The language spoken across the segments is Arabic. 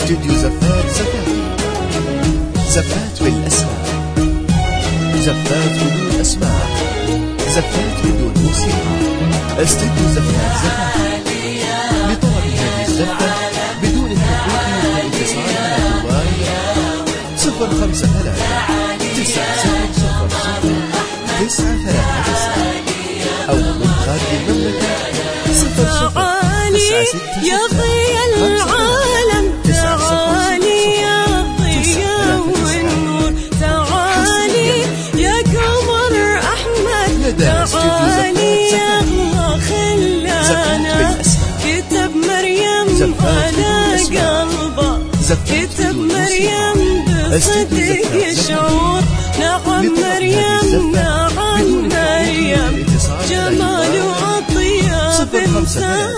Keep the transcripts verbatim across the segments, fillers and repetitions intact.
استوديو زفات زفافي. زفات بالأسماء، زفات بدون أسماء، زفات بدون موسيقى. استوديو زفات زفافي. لطلب هذه الزفة بدون الحقوق والاتصال على جوال صفر خمسة ثلاثة تسعة صفر صفر صفر تسعة ثلاثة تسعة أو من خارج المملكة صفر صفر تسعة ستة يا ضياء العالم تعالي، يا ضياء والنور تعالي، يا قمر أحمد تعالي، يا الله خلانا كتب مريم على قلبه، كتب مريم بصدق يشعر. نعم مريم، نعم مريم، جمال وأطيب إنسان.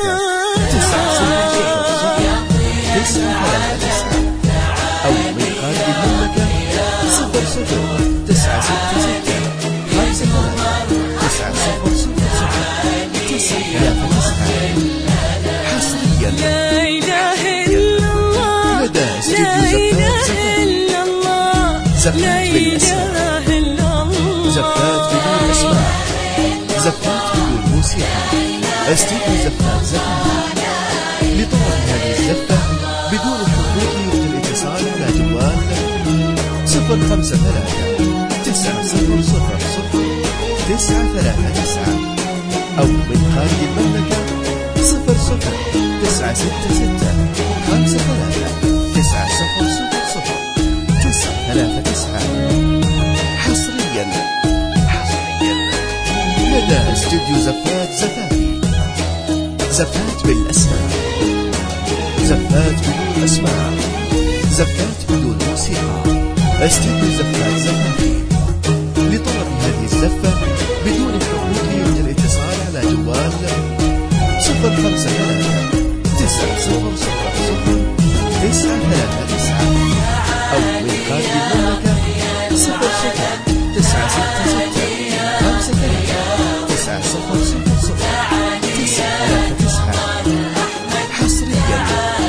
أو من خارج المملكة صفر صفر تسعة ستة ستة خمسة ثلاثة تسعة صفر صفر صفر تسعة ثلاثة تسعة. حصريا لا إله إلا الله، لا إله إلا الله، لا إله إلا الله. زفات بدون أسماء، زفات بدون موسيقى. استوديو زفات زفات. لطلب هذه الزفة بدون الحقوق والاتصال على جوال صفر خمسة ثلاثة تسعة صفر صفر صفر تسعة ثلاثة تسعة أو من خارج المملكة صفر صفر تسعة ستة ستة خمسة ثلاثة تسعة صفر صفر صفر تسعة ثلاثة تسعة. حصريا حصريا لدى استوديو زفات زفافي. زفات بالأسماء، زفات بدون أسماء، زفات بدون موسيقى. استوديو زفات زفافي. لطلب هذه الزفة بدون الحقوق والاتصال على جوال صفر خمسة ثلاثة تسعة صفر صفر صفر تسعة ثلاثة تسعة أو من خارج المملكة صفر صفر تسعة ستة ستة خمسة ثلاثة تسعة صفر صفر صفر تسعة ثلاثة تسعة. حصريا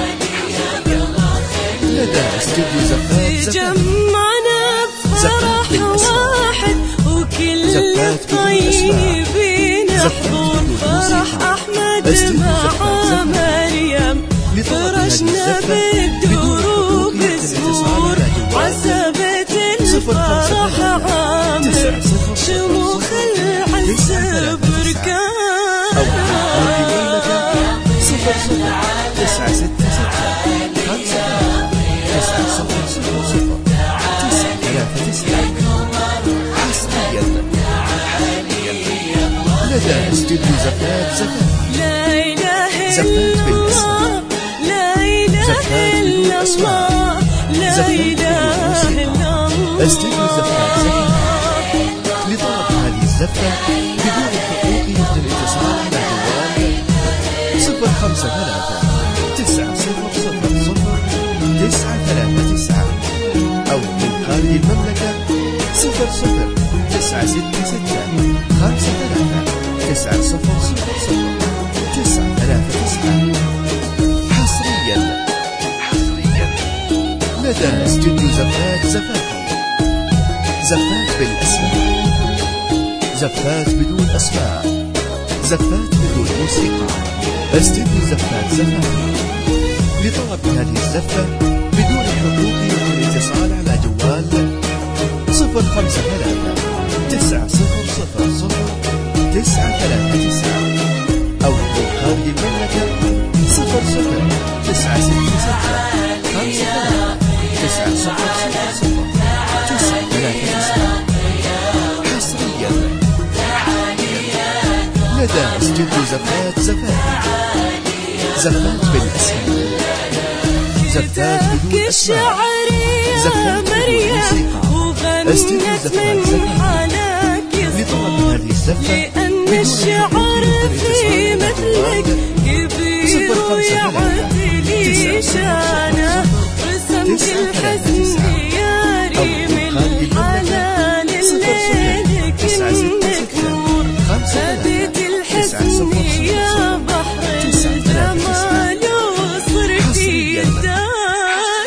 لدى استوديو زفات زفافي. جمعنا بفرح واحد وكل الطيبين حضور فرح أحمد مع مريم. فرشنا بالدروب زهور عزبت الفرح عامر، شموخ العز بركان. صفر صفر تسعة ستة ستة خمسة تسعة صفر صفر صفر تسعة ثلاثة تسعة. حصريا لدى استوديو زفات زفافي. لا إله إلا الله، لا إله إلا الله، لا إله إلا الله. استوديو زفات زفافي. لطلب هذه الزفة بدون الحقوق والاتصال على جوال صفر خمسة ثلاثة تسعة صفر صفر صفر تسعة ثلاثة تسعة أو من خارج المملكة صفر صفر تسعة ستة ستة خمسة ثلاثة تسعة صفر صفر صفر تسعة ثلاثة تسعة. حصريا حصريا لدى استوديو زفات زفافي. زفات بالأسماء، زفات بدون أسماء، زفات بدون موسيقى. استوديو زفات زفافي. لطلب هذه الزفة بدون الحقوق والاتصال على جوال صفر خمسة ثلاثة تسعة صفر صفر صفر تسعة ثلاثة تسعة أو من خارج المملكة صفر صفر تسعة ستة ستة خمسة ثلاثة تسعة صفر صفر صفر تسعة ثلاثة تسعة. حصريا لدى استوديو زفات زفافي. زفات بالأسماء، زفات بدون أسماء، زفات بدون موسيقى. استوديو زفات زفافي. لطلب هذه الزفة لأن الشعر في مثلك كبير ويعدلي شانه، رسمت الحزن دياري من الحلال الليل كنك نور، هديت الحزن يا بحر الجمال وصرتي الدار.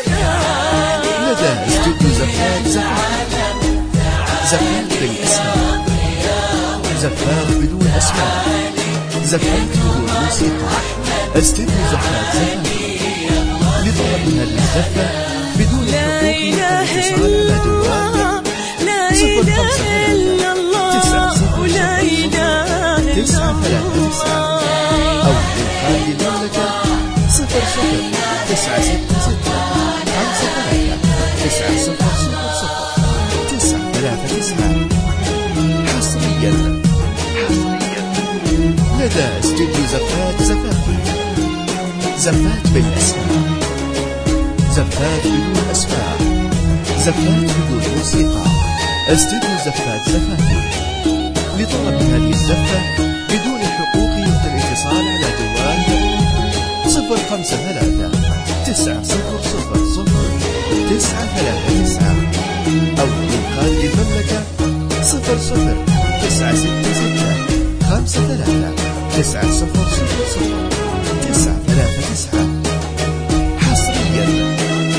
زفات بدون أسماء، زفات بدون موسيقى، استديو زفات زفاتي. لطلب هذه الزفة بدون حقوق والاتصال على دوام صفر خمسة ثلاثة تسعة صفر صفر تسعة ثلاثة تسعة أو لإنقاذ المملكة صفر صفر تسعة ستة ستة خمسة ثلاثة تسعة صفر صفر صفر تسعة ثلاثة تسعة. حصريا لدى استديو زفات زفاتي. زفات بالأسماء، زفات بدون أسماء، زفات بدون موسيقى، استديو زفات زفاتي. لطلب هذه الزفة بدون حقوق الاتصال على جوال صفر خمسة ثلاثة تسعة صفر صفر صفر تسعة ثلاثة تسعة أو من خارج المملكة صفر صفر تسعة ستة ستة خمسة ثلاثة تسعة صفر صفر صفر تسعة ثلاثة تسعة. حصريا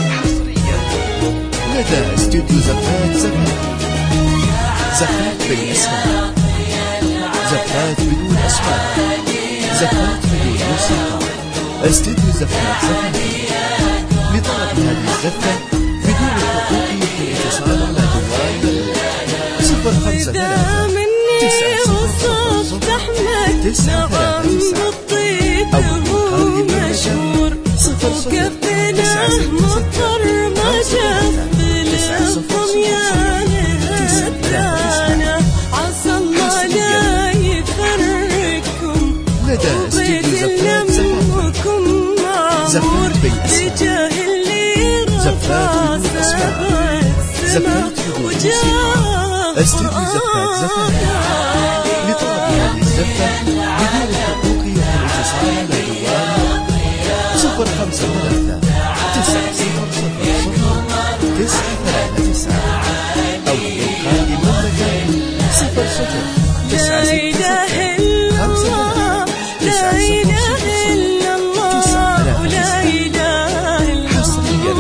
لدى استوديو زفات زفاتي. زفات بالأسماء، زفات بدون أسماء، زفات بدون موسيقى، استوديو زفات زفاتي. لطلب هذه الزفة بدون حقوق الاتصال على جوال صفر خمسة ثلاثة تسعة صفر صفر تسعة ثلاثة تسعة أو من خارج المملكة صفر صفر تسعة ستة ستة خمسة ثلاثة تسعة صفر صفر تسعة. عسى الله لا يفرقكم لدى استديو زفات زفاتي. زفات بالأسماء، زفات بدون أسماء، زفات بدون موسيقى، استديو زفات زفاتي. لطلب هذه الزفة بدون حقوق الاتصال على جوال صفر خمسة ثلاثة تسعة صفر صفر صفر تسعة ثلاثة تسعة أو من خارج المملكة صفر صفر تسعة ستة ستة خمسة ثلاثة تسعة صفر صفر تسعة ثلاثة تسعة. حصريا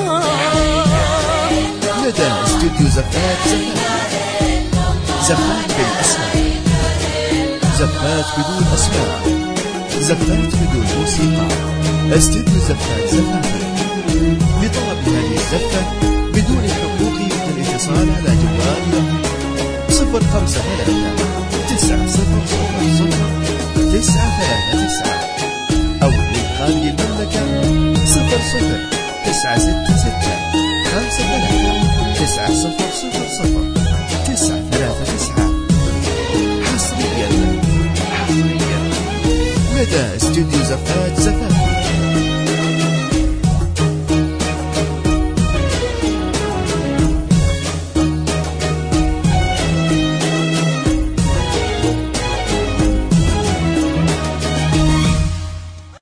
لدى استوديو زفات زفاتي. زفات بالأسماء، زفات بدون أسماء، زفات بدون موسيقى، استديو زفات زفاتي. لطلب هذه الزفة بدون حقوق الاتصال على جوال صفر خمسة ثلاثة تسعة صفر صفر صفر تسعة ثلاثة تسعة أو من خارج المملكة صفر صفر تسعة ستة ستة خمسة ثلاثة تسعة صفر صفر صفر تسعة ثلاثة تسعة. حصريا لدى استوديو زفات زفاتي.